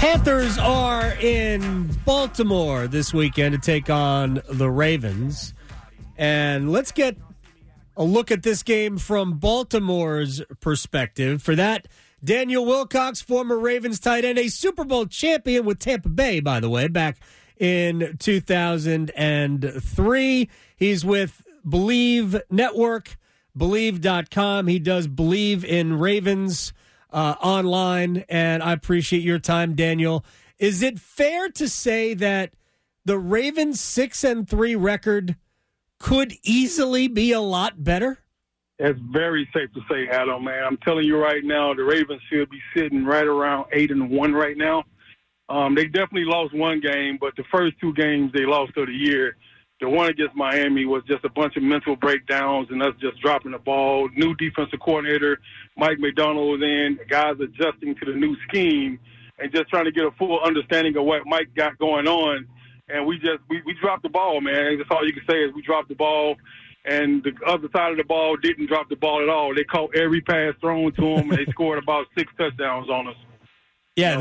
Panthers are in Baltimore this weekend to take on the Ravens. And let's get a look at this game from Baltimore's perspective. For that, Daniel Wilcox, former Ravens tight end, a Super Bowl champion with Tampa Bay, by the way, back in 2003. He's with Believe Network, Believe.com. He does Believe in Ravens online, and I appreciate your time, Daniel. Is it fair to say that the Ravens' 6-3 record could easily be a lot better? It's very safe to say, Adam, man. I'm telling you right now, the Ravens should be sitting right around 8-1 right now. They definitely lost one game, but the first two games they lost of the year, the one against Miami was just a bunch of mental breakdowns and us just dropping the ball. New defensive coordinator, Mike McDonald, was in. The guys adjusting to the new scheme and just trying to get a full understanding of what Mike got going on. And we dropped the ball, man. That's all you can say is we dropped the ball. And the other side of the ball didn't drop the ball at all. They caught every pass thrown to them, and they scored about 6 touchdowns on us. Yeah,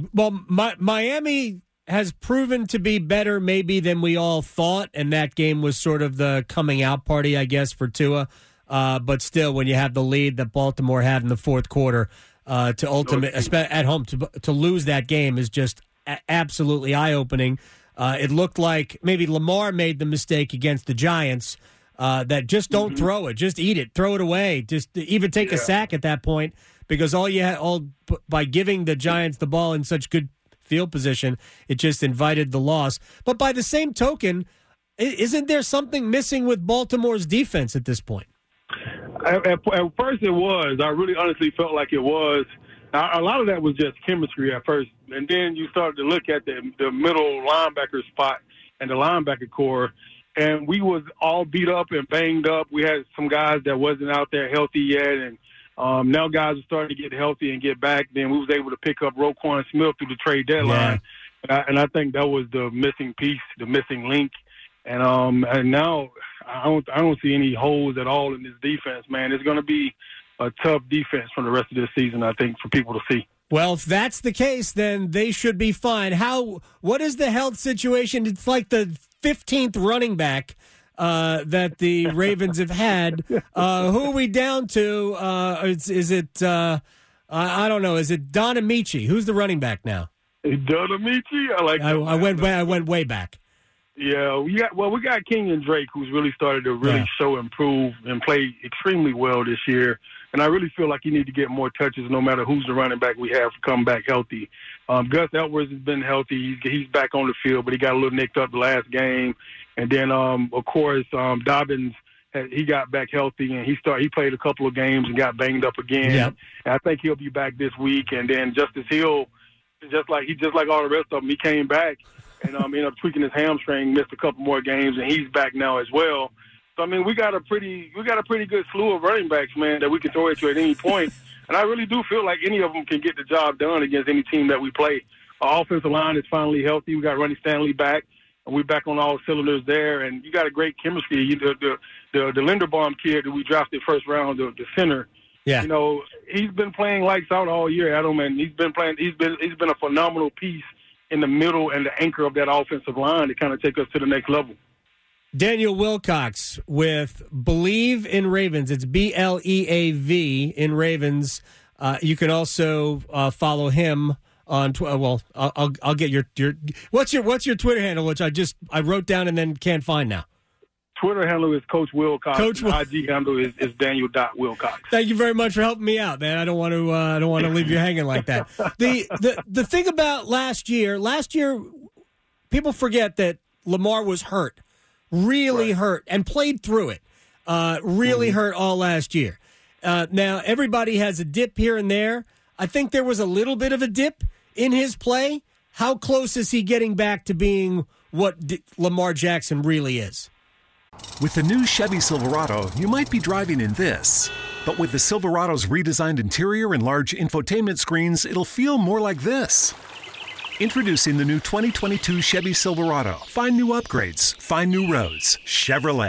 Miami has proven to be better maybe than we all thought, and that game was sort of the coming out party, I guess, for Tua. But still, when you have the lead that Baltimore had in the fourth quarter, at home to lose that game is just absolutely eye-opening. It looked like maybe Lamar made the mistake against the Giants that just don't throw it, just eat it, throw it away, just even take a sack at that point, because by giving the Giants the ball in such good field position, it just invited the loss. But by the same token, isn't there something missing with Baltimore's defense at this point? At first it was. I really honestly felt like it was. A lot of that was just chemistry at first. And then you started to look at the middle linebacker spot and the linebacker core, and we was all beat up and banged up. We had some guys that wasn't out there healthy yet, and now guys are starting to get healthy and get back. Then we was able to pick up Roquan Smith through the trade deadline. Yeah. And I think that was the missing piece, the missing link. And now I don't see any holes at all in this defense, man. It's going to be a tough defense for the rest of this season, I think, for people to see. Well, if that's the case, then they should be fine. What is the health situation? It's like the 15th running back that the Ravens have had. Who are we down to? Is it I don't know. Is it Don Amici? Who's the running back now? Don Amici? I went way back. Yeah, we got Kenyon Drake, who's really started to show improve and play extremely well this year. And I really feel like he need to get more touches no matter who's the running back we have come back healthy. Gus Edwards has been healthy. He's back on the field, but he got a little nicked up the last game. And then, of course, Dobbins, he got back healthy, and he played a couple of games and got banged up again. Yep. And I think he'll be back this week. And then Justice Hill, just like all the rest of them, he came back and ended up tweaking his hamstring, missed a couple more games, and he's back now as well. So I mean, we got a pretty good slew of running backs, man, that we can throw it to at any point. And I really do feel like any of them can get the job done against any team that we play. Our offensive line is finally healthy. We got Ronnie Stanley back, and we're back on all cylinders there. And you got a great chemistry. The Linderbaum kid that we drafted first round, the center. Yeah. You know, he's been playing lights out all year, Adam, and he's been a phenomenal piece in the middle and the anchor of that offensive line to kind of take us to the next level. Daniel Wilcox with Believe in Ravens. It's BLEAV in Ravens. You can also follow him on Twitter. Well, I'll get your what's your Twitter handle, which I wrote down and then can't find now. Twitter handle is Coach Wilcox. IG handle is Daniel.Wilcox. Thank you very much for helping me out, man. I don't want to leave you hanging like that. The thing about last year, people forget that Lamar was hurt. Really hurt and played through it. Hurt all last year. Now, everybody has a dip here and there. I think there was a little bit of a dip in his play. How close is he getting back to being what Lamar Jackson really is? With the new Chevy Silverado, you might be driving in this. But with the Silverado's redesigned interior and large infotainment screens, it'll feel more like this. Introducing the new 2022 Chevy Silverado. Find new upgrades. Find new roads. Chevrolet.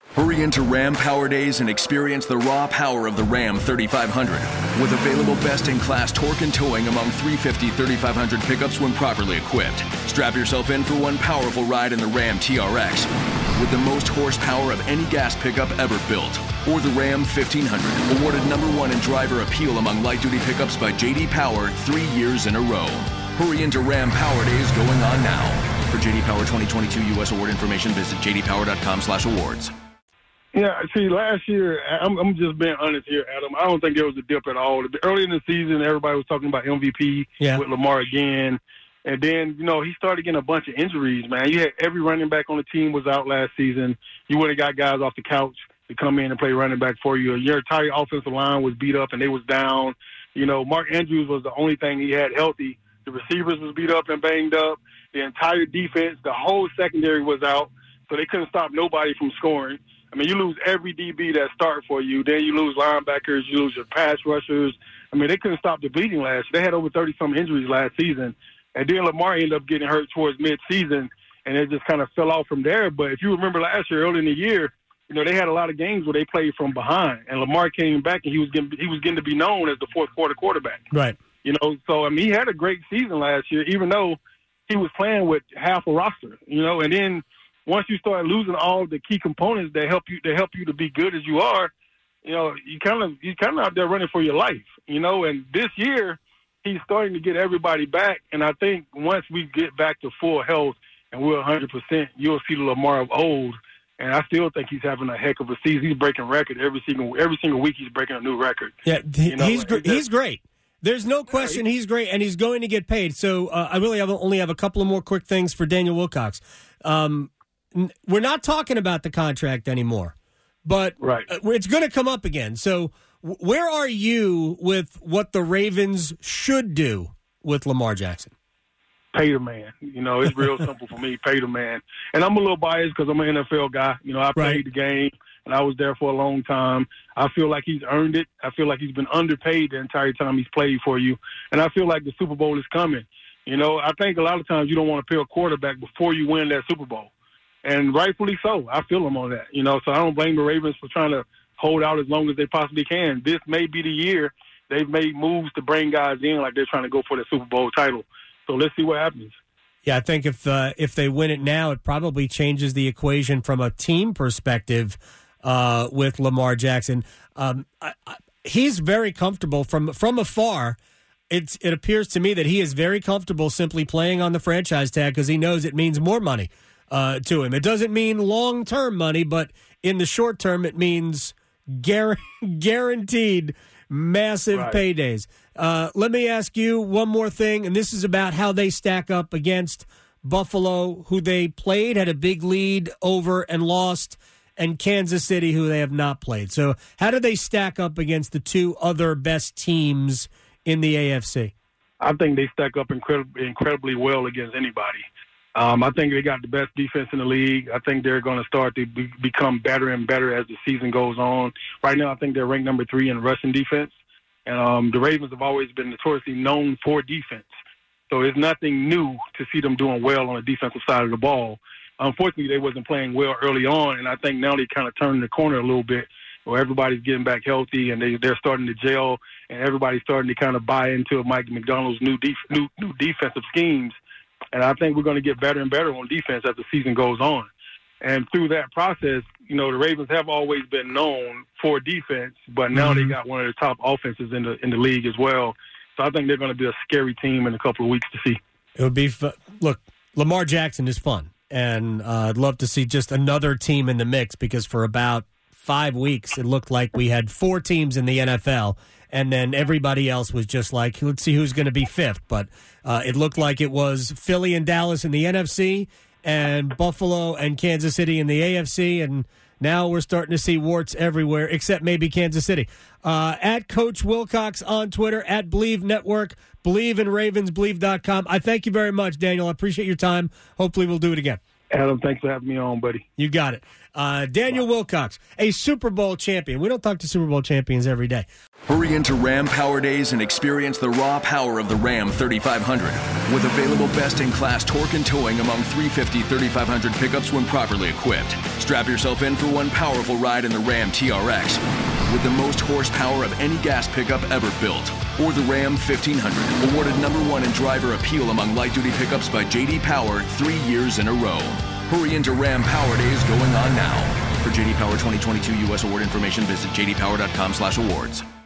Hurry into Ram Power Days and experience the raw power of the Ram 3500. With available best-in-class torque and towing among 350 3500 pickups when properly equipped. Strap yourself in for one powerful ride in the Ram TRX with the most horsepower of any gas pickup ever built. Or the Ram 1500, awarded #1 in driver appeal among light-duty pickups by J.D. Power 3 years in a row. Hurry into Ram Power Days going on now. For J.D. Power 2022 U.S. award information, visit jdpower.com/awards. Yeah, see, last year, I'm just being honest here, Adam. I don't think there was a dip at all. Early in the season, everybody was talking about MVP with Lamar again. And then, he started getting a bunch of injuries, man. You had every running back on the team was out last season. You would have got guys off the couch to come in and play running back for you. Your entire offensive line was beat up and they was down. Mark Andrews was the only thing he had healthy. The receivers was beat up and banged up. The entire defense, the whole secondary was out, so they couldn't stop nobody from scoring. I mean, you lose every DB that start for you. Then you lose linebackers. You lose your pass rushers. I mean, they couldn't stop the bleeding last year. They had over 30-some injuries last season. And then Lamar ended up getting hurt towards mid-season, and it just kind of fell off from there. But if you remember last year, early in the year, they had a lot of games where they played from behind. And Lamar came back, and he was getting to be known as the fourth-quarter quarterback. Right. So, I mean, he had a great season last year, even though he was playing with half a roster, and then once you start losing all the key components that help you to be good as you are, you kind of out there running for your life, and this year he's starting to get everybody back. And I think once we get back to full health and we're 100%, you'll see the Lamar of old. And I still think he's having a heck of a season. He's breaking record every single week. He's breaking a new record. Yeah, he's great. There's no question he's great, and he's going to get paid. So I really only have a couple of more quick things for Daniel Wilcox. We're not talking about the contract anymore, but it's going to come up again. So where are you with what the Ravens should do with Lamar Jackson? Pay the man. It's real simple for me. Pay the man. And I'm a little biased because I'm an NFL guy. I played the game, and I was there for a long time. I feel like he's earned it. I feel like he's been underpaid the entire time he's played for you. And I feel like the Super Bowl is coming. I think a lot of times you don't want to pay a quarterback before you win that Super Bowl. And rightfully so. I feel them on that, so I don't blame the Ravens for trying to hold out as long as they possibly can. This may be the year they've made moves to bring guys in like they're trying to go for the Super Bowl title. So let's see what happens. Yeah, I think if they win it now, it probably changes the equation from a team perspective with Lamar Jackson. He's very comfortable from afar. It appears to me that he is very comfortable simply playing on the franchise tag because he knows it means more money to him. It doesn't mean long-term money, but in the short term, it means guaranteed massive paydays. Let me ask you one more thing, and this is about how they stack up against Buffalo, who they played, had a big lead over and lost, and Kansas City, who they have not played. So how do they stack up against the two other best teams in the AFC? I think they stack up incredibly well against anybody. I think they got the best defense in the league. I think they're going to start to become better and better as the season goes on. Right now, I think they're ranked number 3 in rushing defense. And the Ravens have always been notoriously known for defense. So it's nothing new to see them doing well on the defensive side of the ball. Unfortunately, they wasn't playing well early on, and I think now they kind of turned the corner a little bit where everybody's getting back healthy and they're starting to gel, and everybody's starting to kind of buy into Mike McDonald's new defensive schemes. And I think we're going to get better and better on defense as the season goes on. And through that process, the Ravens have always been known for defense, but now they got one of the top offenses in the league as well. So I think they're going to be a scary team in a couple of weeks to see. It would be look, Lamar Jackson is fun, and I'd love to see just another team in the mix because for about 5 weeks it looked like we had 4 teams in the NFL, and then everybody else was just like, let's see who's going to be 5th. But it looked like it was Philly and Dallas in the NFC and Buffalo and Kansas City in the AFC, and now we're starting to see warts everywhere except maybe Kansas City. At Coach Wilcox on Twitter, at Believe Network, Believe in Ravens, Believe.com. I thank you very much, Daniel. I appreciate your time. Hopefully we'll do it again. Adam, thanks for having me on, buddy. You got it. Daniel Wilcox, a Super Bowl champion. We don't talk to Super Bowl champions every day. Hurry into Ram Power Days and experience the raw power of the Ram 3500. With available best-in-class torque and towing among 350 3500 pickups when properly equipped. Strap yourself in for one powerful ride in the Ram TRX with the most horsepower of any gas pickup ever built. Or the Ram 1500, awarded #1 in driver appeal among light-duty pickups by J.D. Power 3 years in a row. Hurry into Ram Power Days going on now. For J.D. Power 2022 U.S. award information, visit jdpower.com/awards.